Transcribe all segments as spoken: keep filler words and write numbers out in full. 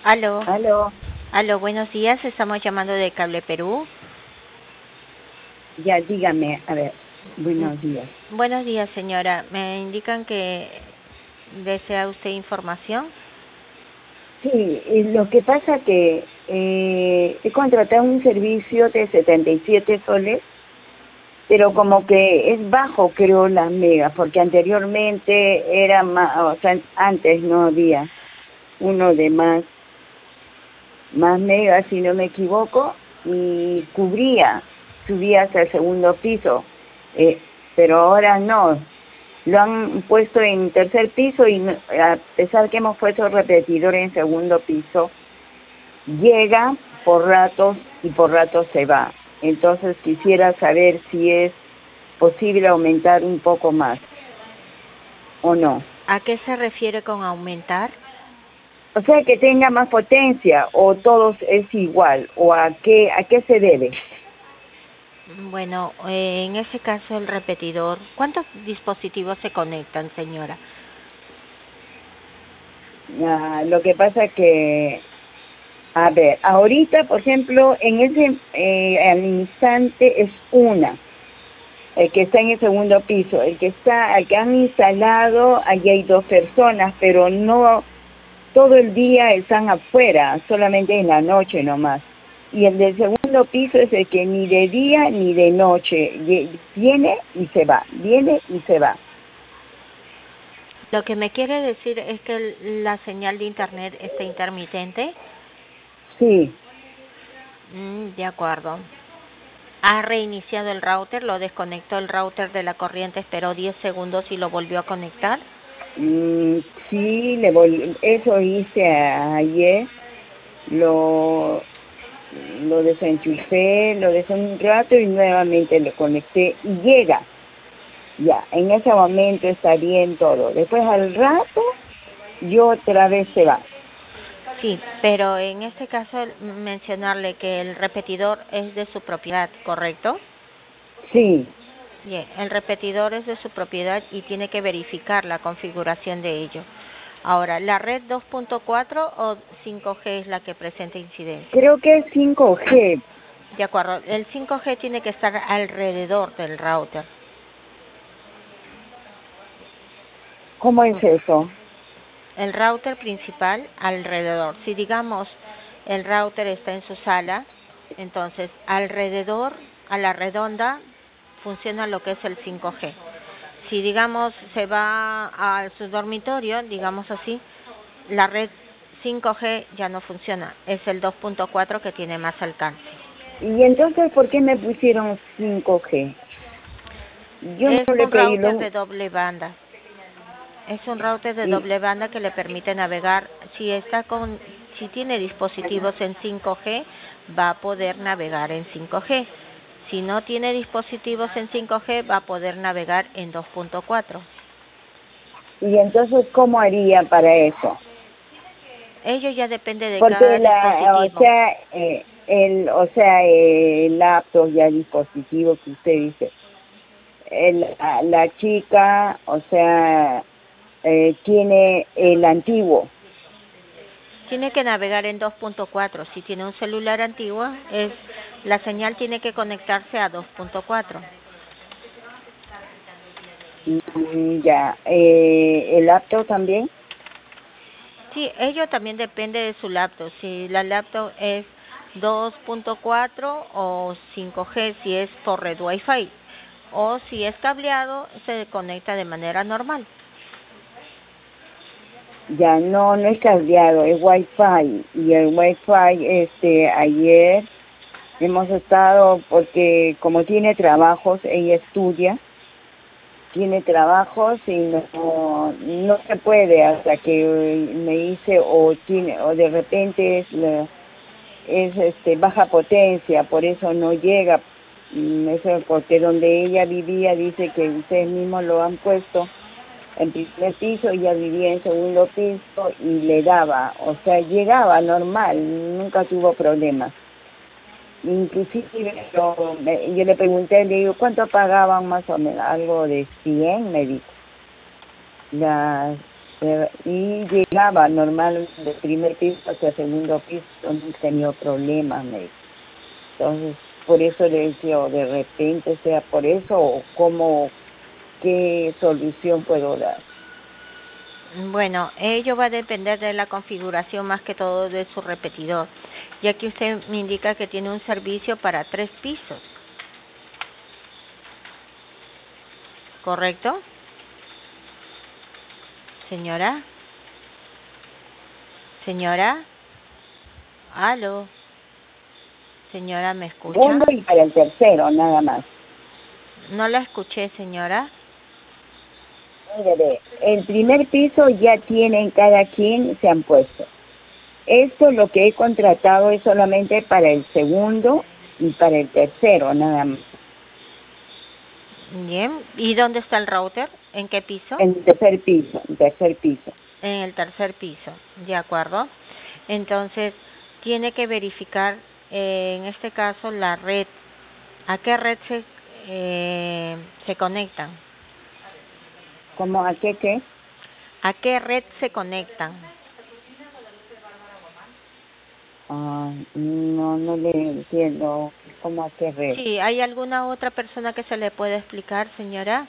Aló, Aló, aló, buenos días, estamos llamando de Cable Perú. ya dígame, a ver, Mm, buenos días. Buenos días, señora. Me indican que desea usted información. Sí, y lo que pasa que eh, he contratado un servicio de setenta y siete soles, pero como que es bajo, creo, las megas, porque anteriormente era más, o sea, antes no había uno de más, más megas, si no me equivoco, y cubría, subía hasta el segundo piso, eh, pero ahora no. Lo han puesto en tercer piso y no- a pesar que hemos puesto repetidor en segundo piso, llega por ratos y por ratos se va. Entonces quisiera saber si es posible aumentar un poco más o no. ¿A qué se refiere con aumentar? O sea, que tenga más potencia o todos es igual o a qué a qué se debe. Bueno, eh, en ese caso el repetidor. ¿Cuántos dispositivos se conectan, señora? Ah, lo que pasa que, a ver, ahorita, por ejemplo, en ese eh, al instante es una. El que está en el segundo piso, el que está, el que han instalado, allí hay dos personas, pero no todo el día están afuera, solamente en la noche nomás. Y el del segundo piso es el que ni de día ni de noche lle- viene y se va, viene y se va. Lo que me quiere decir es que el- la señal de internet está intermitente. Sí, Mm, de acuerdo. ¿Ha reiniciado el router? ¿Lo desconectó el router de la corriente, esperó diez segundos y lo volvió a conectar? mm, sí, le vol- eso hice a- ayer, lo, lo desenchufé, lo dejé un rato y nuevamente lo conecté y llega. Ya, en ese momento está bien todo. Después al rato, yo otra vez se va. Sí, pero en este caso el- mencionarle que el repetidor es de su propiedad, ¿correcto? Sí, Bien, el repetidor es de su propiedad y tiene que verificar la configuración de ello. Ahora, ¿la red dos punto cuatro o cinco G es la que presenta incidencia? creo que es cinco G. De acuerdo, el cinco G tiene que estar alrededor del router. ¿Cómo es eso? El router principal alrededor. Si digamos el router está en su sala, entonces alrededor, a la redonda, funciona lo que es el cinco G. Si digamos se va a su dormitorio, digamos así, la red cinco G ya no funciona, es el dos punto cuatro que tiene más alcance. Y entonces, ¿por qué me pusieron cinco G? Yo Es no le un pedí router lo... de doble banda. Es un router de Y, doble banda que le permite navegar. Si está con, si tiene dispositivos en cinco G, va a poder navegar en cinco G. Si no tiene dispositivos en cinco G, va a poder navegar en dos punto cuatro. y entonces, ¿cómo haría para eso? Ello ya depende de Porque cada la, o dispositivo. sea, eh, el, o sea, el laptop ya dispositivo que usted dice, el, la, la chica, o sea, eh, tiene el antiguo. Tiene que navegar en dos punto cuatro. Si tiene un celular antiguo, es la señal tiene que conectarse a dos punto cuatro. Mm, ya, eh, el laptop también. Sí, ello también depende de su laptop. Si la laptop es dos punto cuatro o cinco G, si es por red Wi-Fi. O si es cableado, se conecta de manera normal. Ya no, no es cableado, es Wi-Fi. Y el Wi-Fi, este, ayer hemos estado, porque como tiene trabajos, ella estudia, tiene trabajos y no, no se puede hasta que me dice o tiene, o de repente es, la- es este, baja potencia, por eso no llega. Mm, Eso porque donde ella vivía dice que ustedes mismos lo han puesto en primer piso, ella vivía en segundo piso y le daba, o sea, llegaba normal, nunca tuvo problemas. Inclusive yo, me- yo le pregunté, le digo, ¿cuánto pagaban más o menos? Algo de cien, me dijo. La, Eh, y llegaba normal del primer piso hacia el segundo piso, no tenía problemas, me dijo. Entonces, por eso le decía, o de repente sea por eso, o cómo, qué solución puedo dar. Bueno, ello va a depender de la configuración más que todo de su repetidor, ya que usted me indica que tiene un servicio para tres pisos, ¿correcto? Señora, señora, aló, señora, ¿me escucha? Segundo y para el tercero, nada más. No la escuché, señora. Mire, el primer piso ya tienen cada quien, se han puesto. Esto lo que he contratado es solamente para el segundo y para el tercero, nada más. Bien, ¿y dónde está el router? ¿En qué piso? En el tercer piso, en tercer piso. En el tercer piso, ¿de acuerdo? Entonces, tiene que verificar, eh, en este caso, la red. ¿A qué red se, eh, se conectan? ¿Cómo a qué qué? ¿A qué red se conectan? Ah, no, no le entiendo. ¿Cómo a qué red? Sí, ¿hay alguna otra persona que se le pueda explicar, señora?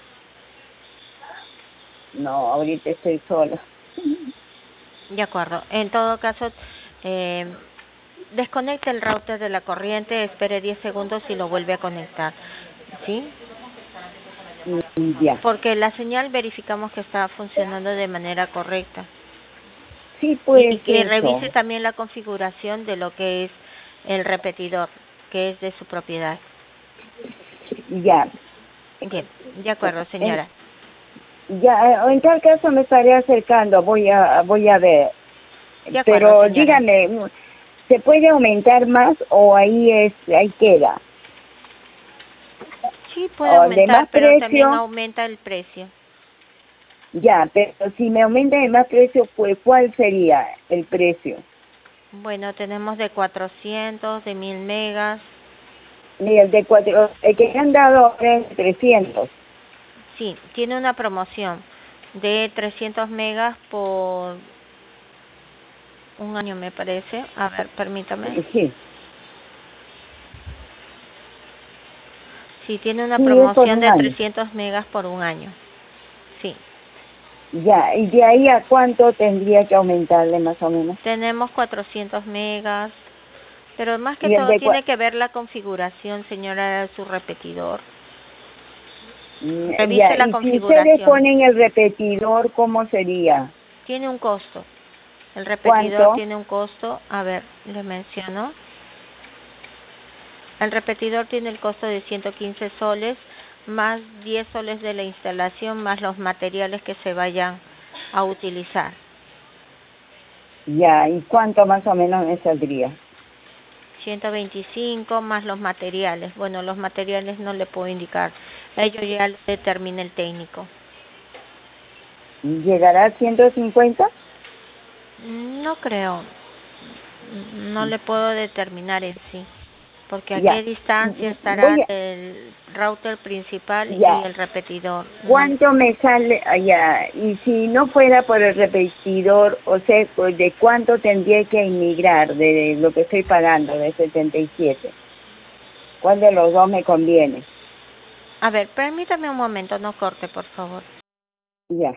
No, ahorita estoy sola. De acuerdo. En todo caso, eh, desconecte el router de la corriente, espere diez segundos y lo vuelve a conectar. ¿Sí? Mm, ya. Porque la señal verificamos que está funcionando de manera correcta. Sí, Y pues que revise eso. también la configuración de lo que es el repetidor, que es de su propiedad. Ya. Bien, de acuerdo, En, señora. ya, en tal caso me estaré acercando, voy a, voy a ver. De acuerdo, Pero señora. dígame, ¿se puede aumentar más o ahí es, ahí queda? Sí, puede O de aumentar, más pero también precio, aumenta el precio. ya, pero si me aumenta de más precio, pues ¿cuál sería el precio? Bueno, tenemos de cuatrocientos, de mil megas. Mira, el de cuatro, el que me han dado ahora es trescientos. Sí, tiene una promoción de trescientos megas por un año, me parece. A ver, permítame. Sí, Sí, tiene una sí, es por promoción un de año. trescientos megas por un año. Sí. Ya, y de ahí a cuánto tendría que aumentarle más o menos. Tenemos cuatrocientos megas, pero más que Y el todo de cua- tiene que ver la configuración, señora, de su repetidor. mm, Revise ya, la y si ustedes configuración. ponen el repetidor, ¿cómo sería? Tiene un costo. El repetidor ¿Cuánto? tiene un costo. A ver, le menciono. El repetidor tiene el costo de ciento quince soles, más diez soles de la instalación, más los materiales que se vayan a utilizar. Ya, ¿y cuánto más o menos me saldría? ciento veinticinco más los materiales. Bueno, los materiales no le puedo indicar. Ello ya lo determina el técnico. ¿Llegará a ciento cincuenta? No creo. No le puedo determinar en sí. Porque a qué Ya, distancia mm, estará voy a, el router principal y ya, el repetidor. No. ¿cuánto me sale allá? Y si no fuera por el repetidor, o sea, pues, ¿de cuánto tendría que emigrar de lo que estoy pagando, de setenta y siete? ¿Cuál de los dos me conviene? A ver, permítame un momento, no corte, por favor. Ya.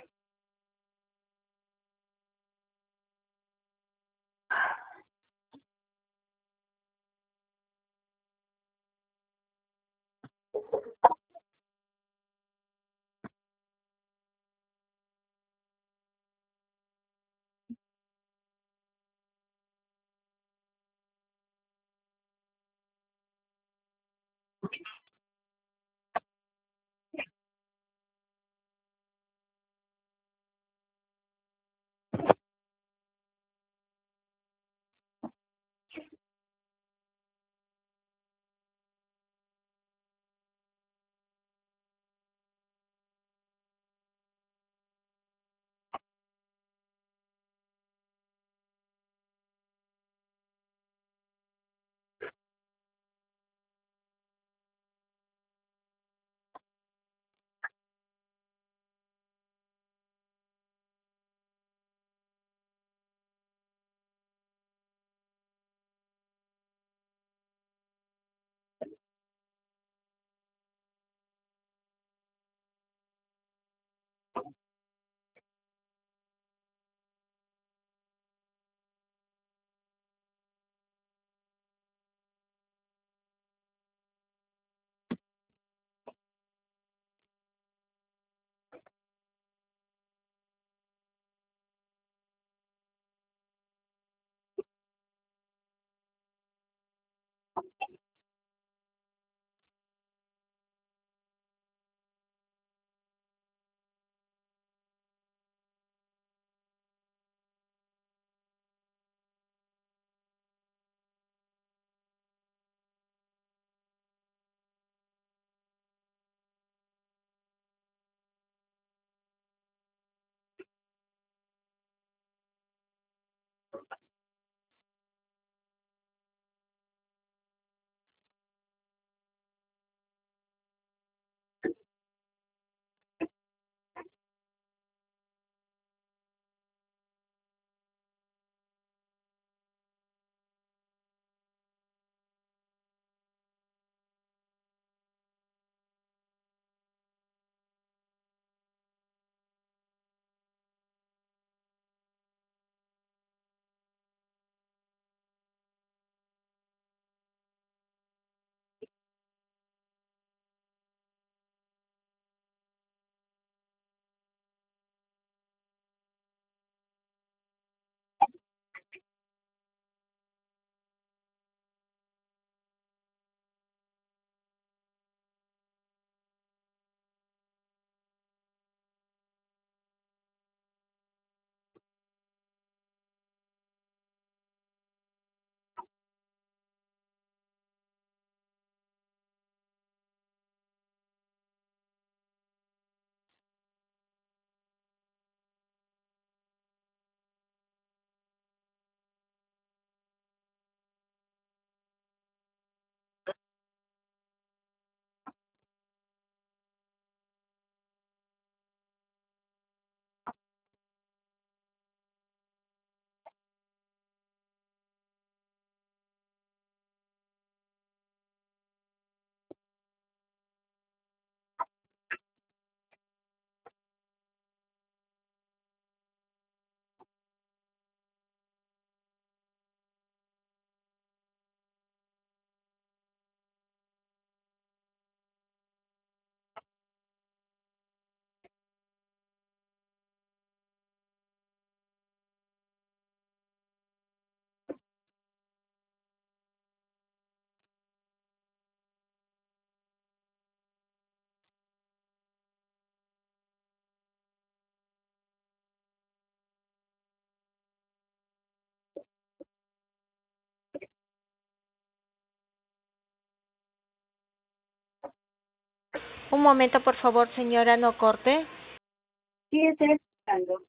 Un momento, por favor, señora, no corte. Sí, estoy escuchando.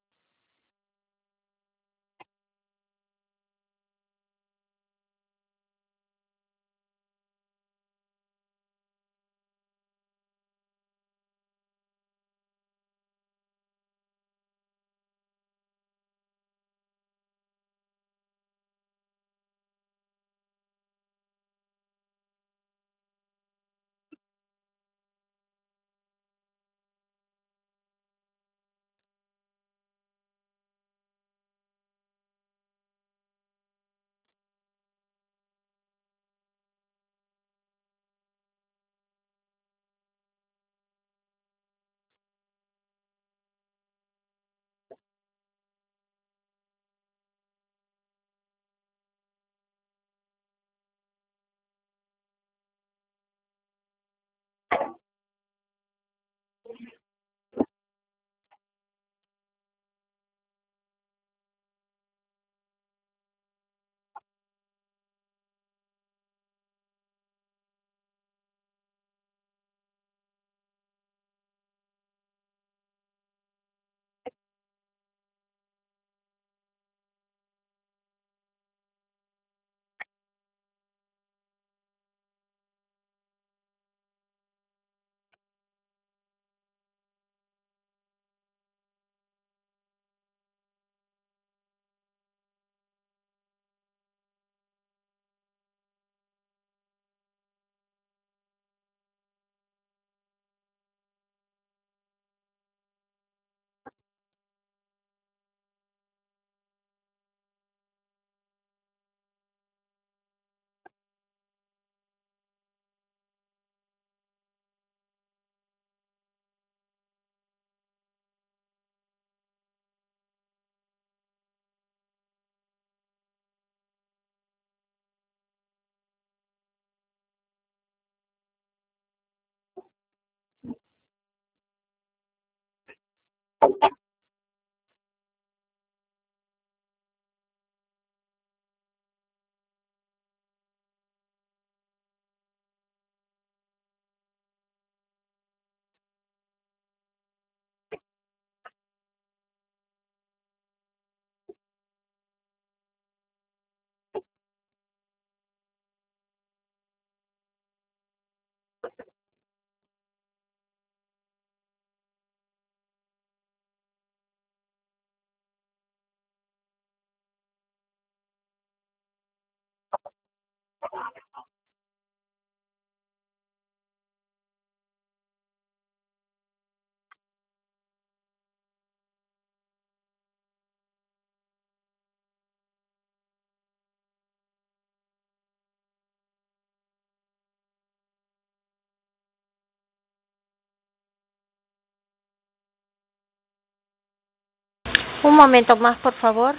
Un momento más, por favor.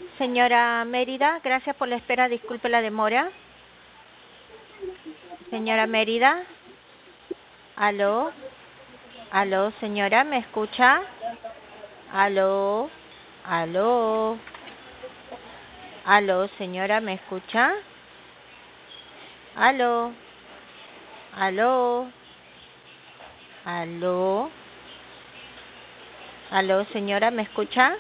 Señora Mérida, gracias por la espera, disculpe la demora. Señora Mérida, aló, aló, señora, ¿me escucha? Aló, aló, aló, señora, ¿me escucha? Aló, aló, aló, aló, señora, ¿me escucha?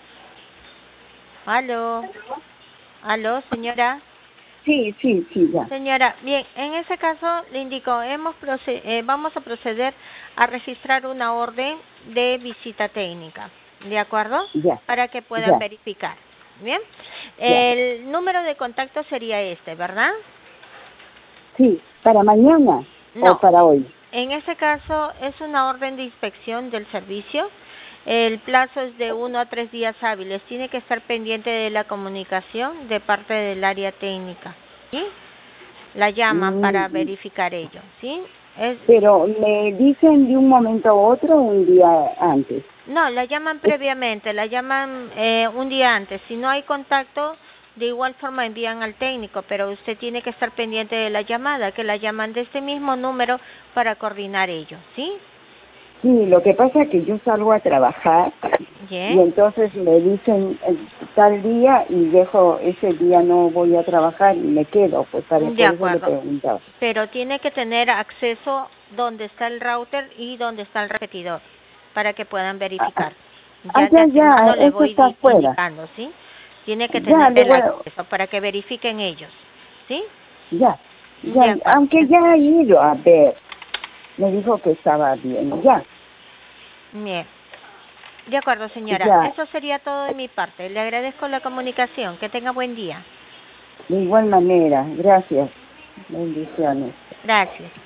Aló, aló, señora. Sí, sí, sí, ya. Señora, bien, en ese caso le indico, hemos proce eh, vamos a proceder a registrar una orden de visita técnica, ¿de acuerdo? Ya. Para que puedan Ya. verificar. Bien, Ya. el número de contacto sería este, ¿verdad? Sí, ¿para mañana No, o para hoy? en ese caso es una orden de inspección del servicio. El plazo es de uno a tres días hábiles. Tiene que estar pendiente de la comunicación de parte del área técnica, ¿sí? La llaman para Mm, verificar ello, ¿sí? Es, pero me dicen de un momento a otro un día antes. no, la llaman Es- previamente, la llaman eh, un día antes. Si no hay contacto, de igual forma envían al técnico, pero usted tiene que estar pendiente de la llamada, que la llaman de este mismo número para coordinar ello, ¿sí? Sí, lo que pasa es que yo salgo a trabajar y Bien, entonces me dicen eh, tal día y dejo, ese día no voy a trabajar y me quedo, pues para, de por eso le acuerdo. preguntaba. Pero tiene que tener acceso donde está el router y donde está el repetidor para que puedan Ah, ah, verificar. ah, Ya de ya, ya, antemano le eso voy está di- afuera. indicando, ¿sí? Tiene que Ya, tener le el voy, a- acceso para que verifiquen ellos, ¿sí? ya, De ya, acuerdo. aunque ya he ido a ver, me dijo que estaba bien, ya, Bien. De acuerdo, señora. ya, Eso sería todo de mi parte. Le agradezco la comunicación. Que tenga buen día. de igual manera, gracias, bendiciones. Gracias.